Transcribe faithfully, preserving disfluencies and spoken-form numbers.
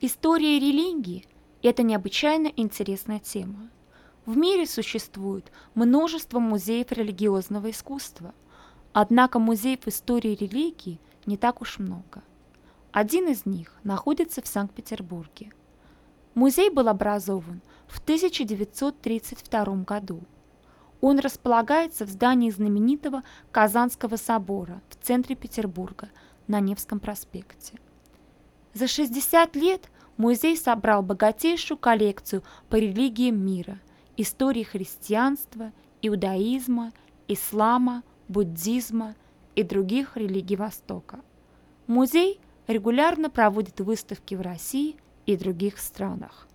История религии – это необычайно интересная тема. В мире существует множество музеев религиозного искусства, однако музеев истории религии не так уж много. Один из них находится в Санкт-Петербурге. Музей был образован в тысяча девятьсот тридцать втором году. Он располагается в здании знаменитого Казанского собора в центре Петербурга на Невском проспекте. За шестьдесят лет музей собрал богатейшую коллекцию по религиям мира, истории христианства, иудаизма, ислама, буддизма и других религий Востока. Музей регулярно проводит выставки в России и других странах.